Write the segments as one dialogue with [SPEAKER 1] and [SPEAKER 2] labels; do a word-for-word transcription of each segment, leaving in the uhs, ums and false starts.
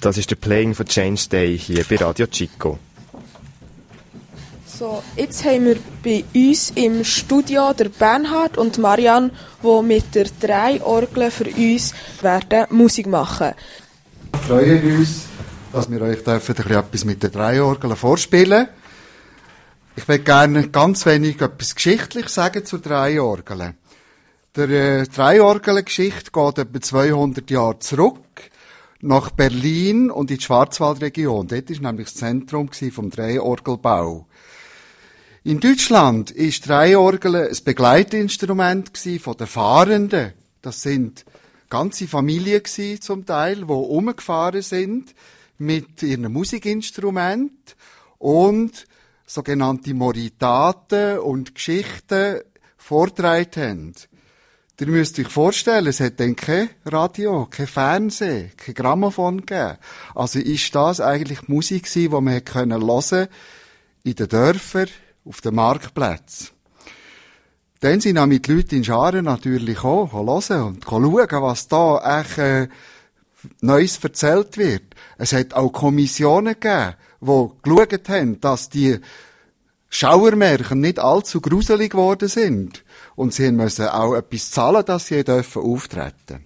[SPEAKER 1] Das ist der Playing for Change Day hier bei Radio Chico.
[SPEAKER 2] So, jetzt haben wir bei uns im Studio der Bernhard und Marianne, die mit der Drei-Orgel für uns werden Musik machen.
[SPEAKER 3] Wir freuen uns, dass wir euch dürfen ein bisschen etwas mit der Drei-Orgel vorspielen. Ich möchte gerne ganz wenig etwas Geschichtliches sagen zur Drei-Orgel. Die äh, Drei-Orgel-Geschichte geht etwa zweihundert Jahre zurück nach Berlin und in die Schwarzwaldregion. Dort war nämlich das Zentrum vom Drei-Orgelbau. In Deutschland ist die Drei-Orgel ein Begleitinstrument von den Fahrenden. Das sind ganze Familien zum Teil, die rumgefahren sind mit ihren Musikinstrumenten und sogenannte Moritaten und Geschichten vorgetragen haben. Ihr müsst euch vorstellen, es hat dann kein Radio, kein Fernsehen, kein Grammophon gegeben. Also ist das eigentlich Musik gewesen, die man hören konnte in den Dörfern, auf den Marktplätzen. Dann sind auch mit Leuten in Scharen natürlich auch hören und schauen, was da echt äh, Neues erzählt wird. Es hat auch Kommissionen gegeben, die geschaut haben, dass die Schauermärchen nicht allzu gruselig geworden sind. Und sie mussten auch etwas zahlen, dass sie dürfen auftreten.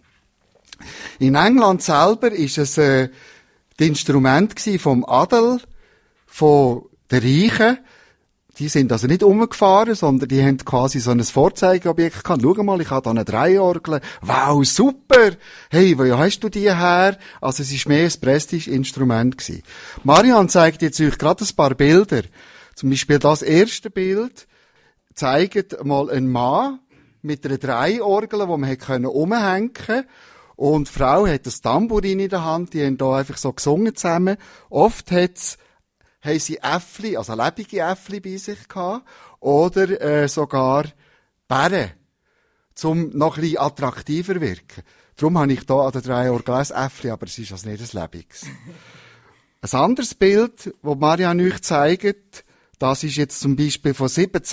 [SPEAKER 3] In England selber ist es äh, das Instrument vom Adel, von den Reichen. Die sind also nicht umgefahren, sondern die haben quasi so ein Vorzeigeobjekt gehabt. Schau mal, ich habe da eine Drei-Orgel. Wow, super! Hey, wo hast du die her? Also es war mehr ein Prestige-Instrument gewesen. Marianne zeigt jetzt euch gerade ein paar Bilder. Zum Beispiel das erste Bild zeigt mal einen Mann mit einer Drei-Orgel, die man hätte umhängen können. Und die Frau hat das Tambourin in der Hand, die haben da einfach so gesungen zusammen. Oft hat's haben sie Äffli, also lebende Äffli bei sich gehabt, oder äh, sogar Bären, um noch ein bisschen attraktiver wirken. Darum habe ich da an der Drei-Orgel ein Äffli, aber es ist also nicht ein lebendiges. Ein anderes Bild, das Marianne euch zeigt, das ist jetzt zum Beispiel von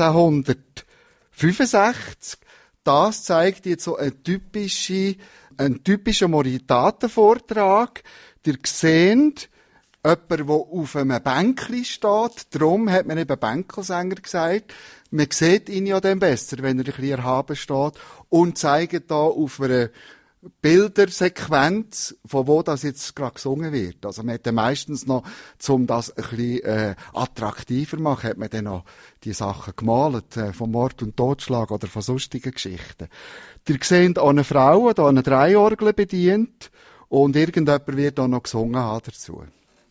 [SPEAKER 3] siebzehnhundertfünfundsechzig. Das zeigt jetzt so einen typischen, einen typischen Moritatenvortrag. Ihr seht, jemand, der auf einem Bänkli steht. Darum hat man eben Bänkelsänger gesagt. Man sieht ihn ja dann besser, wenn er ein bisschen erhaben steht. Und zeigt da auf einer Bildersequenz, von wo das jetzt gerade gesungen wird. Also man hat dann meistens noch, um das ein bisschen äh, attraktiver zu machen, hat man dann noch die Sachen gemalt, äh, von Mord und Totschlag oder von sonstigen Geschichten. Ihr seht auch eine Frau, die eine Drei-Orgel bedient, und irgendjemand wird auch noch gesungen haben dazu.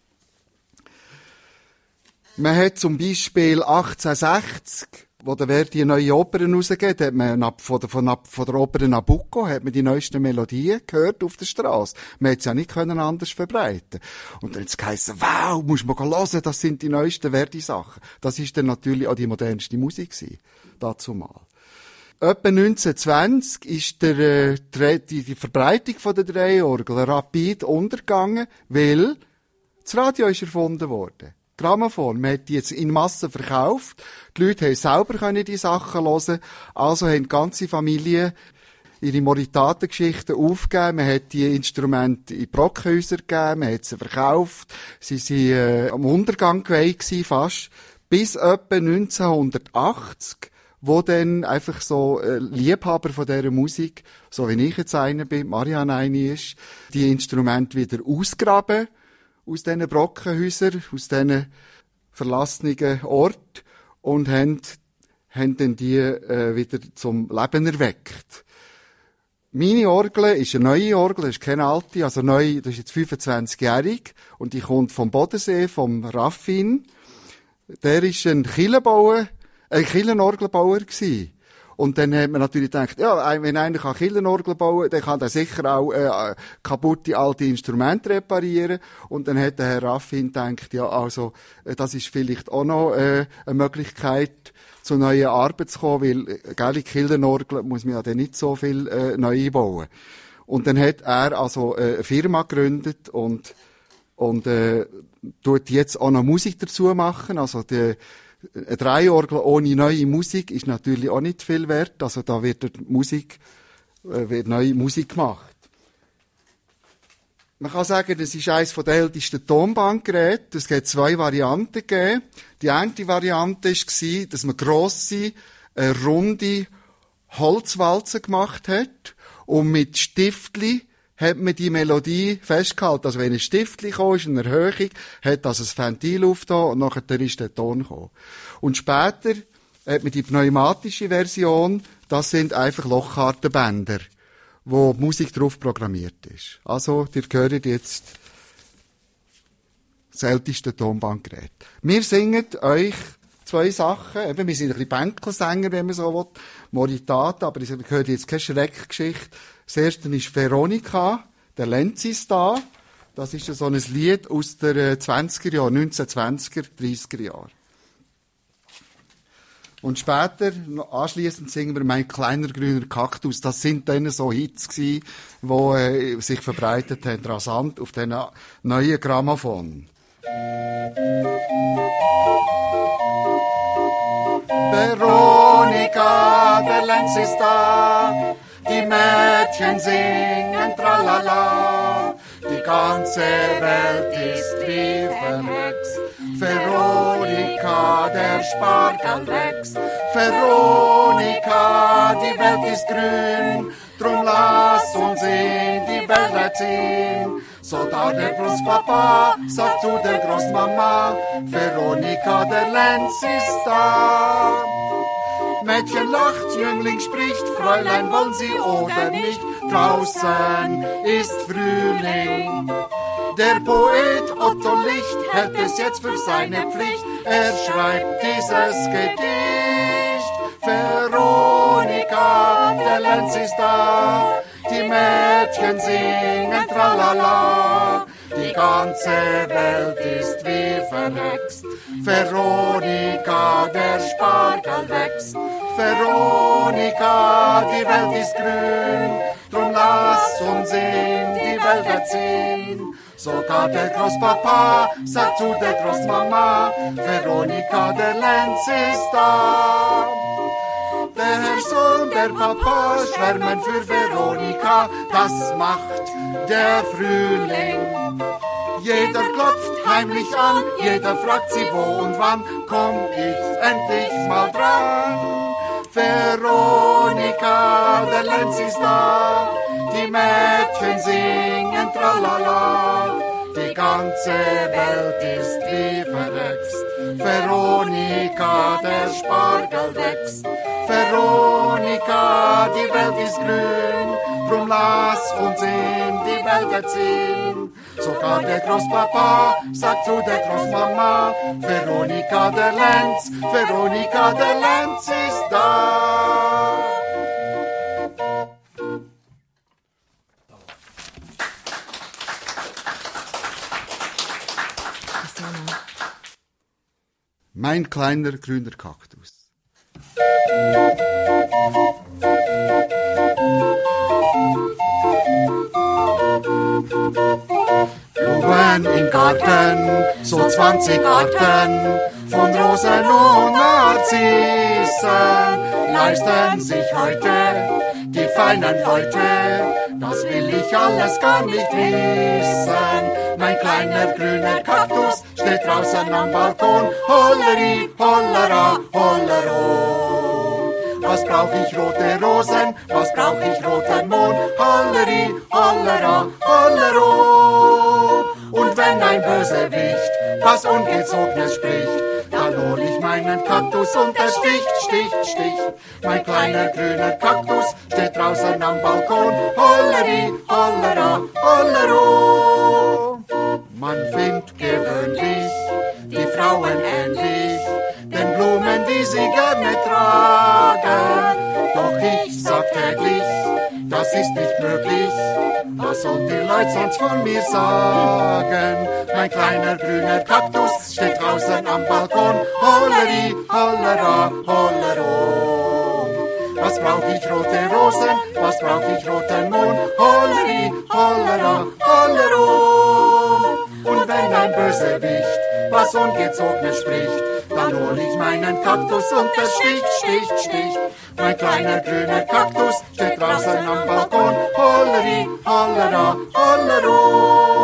[SPEAKER 3] Man hat zum Beispiel achtzehnhundertsechzig, wo der Verdi neue Opern rausgeht, hat man von der, von, von der Oper Nabucco, hat man die neuesten Melodien gehört auf der Straße. Man hätte es ja nicht können anders verbreiten. Und dann hat es geheißen, wow, musst du mal hören, das sind die neuesten Verdi-Sachen. Das ist dann natürlich auch die modernste Musik gewesen, dazu mal. Etwa neunzehnhundertzwanzig ist der, äh, die, die Verbreitung von der Drei-Orgel rapid untergegangen, weil das Radio ist erfunden worden. Grammophon. Man hat die jetzt in Massen verkauft. Die Leute haben selber können die Sachen hören. Also haben die ganze Familie ihre Moritatengeschichten aufgegeben. Man hat die Instrumente in Brockhäuser gegeben. Man hat sie verkauft. Sie sind äh, am Untergang geweiht gewesen, fast. Bis etwa neunzehnhundertachtzig, wo dann einfach so äh, Liebhaber von dieser Musik, so wie ich jetzt einer bin, Marianne eine ist, die Instrumente wieder ausgraben aus diesen Brockenhäusern, aus diesen verlassenen Orten, und haben, haben dann die äh, wieder zum Leben erweckt. Meine Orgel ist eine neue Orgel, ist keine alte, also neu, das ist jetzt fünfundzwanzigjährig, und die kommt vom Bodensee, vom Raffin. Der ist ein Kirchenbauer, ein Kirchenorgelbauer gewesen. Und dann hat man natürlich gedacht, ja, wenn einer kann Kirchenorgel bauen, dann kann er sicher auch äh, kaputte alte Instrumente reparieren. Und dann hat der Herr Raffin gedacht, ja, also äh, das ist vielleicht auch noch äh, eine Möglichkeit, zu neuen Arbeit zu kommen, weil äh, gell, Kirchenorgel muss man ja dann nicht so viel äh, neu bauen. Und dann hat er also äh, eine Firma gegründet und und äh, tut jetzt auch noch Musik dazu machen, also die eine Drei-Orgel ohne neue Musik ist natürlich auch nicht viel wert. Also da wird Musik, äh, wird neue Musik gemacht. Man kann sagen, das ist eines der ältesten Tonbandgeräte. Es gibt zwei Varianten gegeben. Die eine Variante war, dass man grosse, äh, runde Holzwalzen gemacht hat und mit Stiftli hat man die Melodie festgehalten. Also wenn ein Stiftli kam, ist eine Erhöhung, hat das ein Ventil aufgetan und nachher ist der Ton gekommen. Und später hat man die pneumatische Version, das sind einfach Lochkartenbänder, wo die Musik drauf programmiert ist. Also, ihr hört jetzt das älteste Tonbandgerät. Wir singen euch zwei Sachen. Eben, wir sind ein bisschen Bänkelsänger, wenn man so will. Moritate, aber ich höre jetzt keine Schreckgeschichte. Das erste ist Veronika, der Lenz ist da. Das ist so ein Lied aus den zwanziger Jahren, neunzehnhundertzwanziger, dreissiger Jahren. Und später, anschliessend singen wir «Mein kleiner grüner Kaktus». Das sind dann so Hits gewesen, die äh, sich verbreitet haben, rasant auf diesen neuen Grammophon. Veronika, der Lenz ist da, die Mädchen singen tralala, die ganze Welt ist wie verhext. Veronika, der Spargel wächst. Veronika, die Welt ist grün, drum lass uns in die Wälder ziehen. So da der Großpapa sagt zu der Großmama, Veronika, der Lenz ist da. Mädchen lacht, Jüngling spricht, Fräulein wollen Sie oder nicht, draußen ist Frühling. Der Poet Otto Licht hält es jetzt für seine Pflicht, er schreibt dieses Gedicht. Veronika, der Lenz ist da, die Mädchen singen tralala, die ganze Welt ist wie verhext. Veronika, der Spargel wächst. Veronika, die Welt ist grün, drum lass uns in die Wälder ziehen. Sogar der Großpapa sagt zu der Großmama, Veronika, der Lenz ist da. Der Sohn, der Papa schwärmen für Veronika, das macht der Frühling. Jeder klopft heimlich an, jeder fragt sie wo und wann, komm ich endlich mal dran. Veronika, der Lenz ist da, die Mädchen singen tralala, die ganze Welt ist wie verhext. Veronika, der Spargel wächst. Veronika, die Welt ist grün, drum lass uns in die Wälder ziehen. Sogar der Großpapa sagt zu der Großmama, Veronika, der Lenz, Veronika, der Lenz ist da. Mein kleiner grüner Kaktus. Blumen im Garten, so zwanzig Arten von Rosen und Narzissen leisten sich heute die feinen Leute. Das will ich alles gar nicht wissen. Mein kleiner grüner Kaktus steht draußen am Balkon. Holleri, hollera, hollero. Was brauch ich rote Rosen, was brauch ich roten Mohn? Holleri, hollera, hollero. Und wenn ein Bösewicht was Ungezogenes spricht, dann hol ich meinen Kaktus und er sticht, sticht, sticht. Mein kleiner grüner Kaktus steht draußen am Balkon. Holleri, hollera, hollero. Man findet gewöhnlich die Frauen ähnlich den Blumen, die sie gerne tragen. Doch ich sag täglich, das ist nicht möglich. Was sollen die Leute sonst von mir sagen? Mein kleiner grüner Kaktus steht draußen am Balkon. Holleri, hollera, hollero. Was brauch ich rote Rosen, was brauch ich roten Mohn? Holleri, hollera, hollero. Und wenn ein Bösewicht was Ungezogenes spricht, dann hol ich meinen Kaktus und er sticht, sticht, sticht. Mein kleiner grüner Kaktus steht draußen am Balkon. Holleri, hollera, hollero.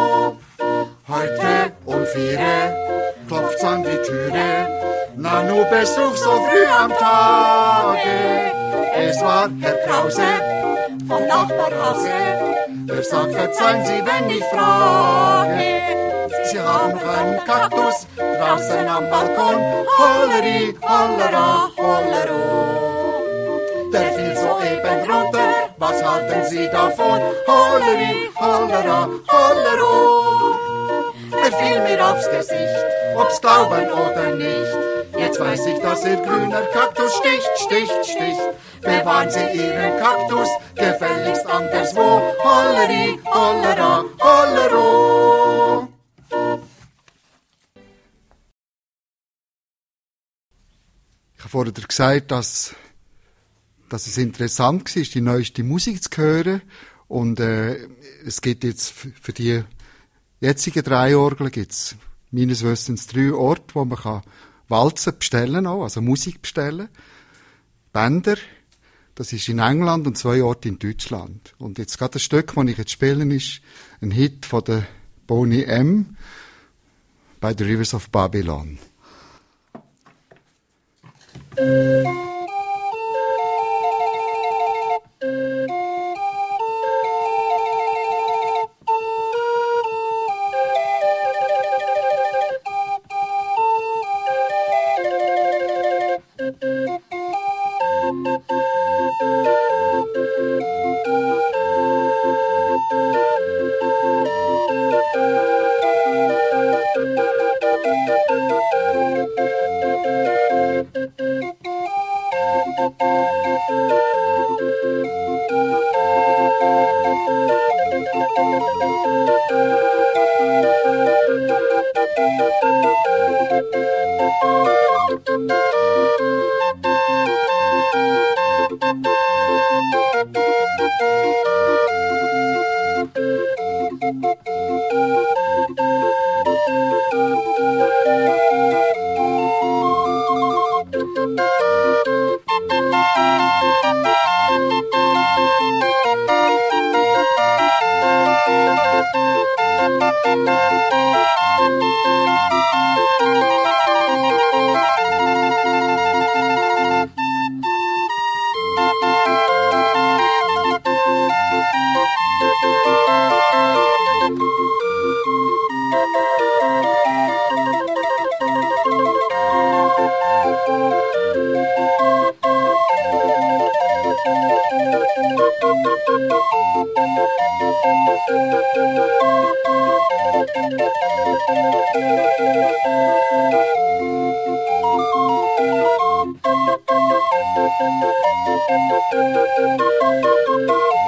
[SPEAKER 3] Heute um vier klopft's an die Türe. Nanu Besuch so früh am Tage. Es war Herr Krause vom Nachbarhause. Er sagt, verzeihen Sie, wenn ich frage. Sie haben noch einen Kaktus draußen am Balkon. Holleri, hollera, hollero. Der fiel soeben runter, was halten Sie davon? Holleri, hollera, hollero. Er fiel mir aufs Gesicht, ob's glauben oder nicht. Jetzt weiß ich, dass Ihr grüner Kaktus sticht, sticht, sticht. Bewahren Sie Ihren Kaktus gefälligst anderswo. Holleri, hollera, hollero. Ich habe vorhin gesagt, dass, dass es interessant war, die neueste Musik zu hören. Und äh, es gibt jetzt für die jetzigen drei Orgeln gibt's meines Wissens drei Orte, wo man kann Walzen bestellen auch, also Musik bestellen. Bänder, das ist in England und zwei Orte in Deutschland. Und jetzt gerade das Stück, das ich jetzt spielen, ist ein Hit von der Boney M. bei The Rivers of Babylon.
[SPEAKER 4] Thank you.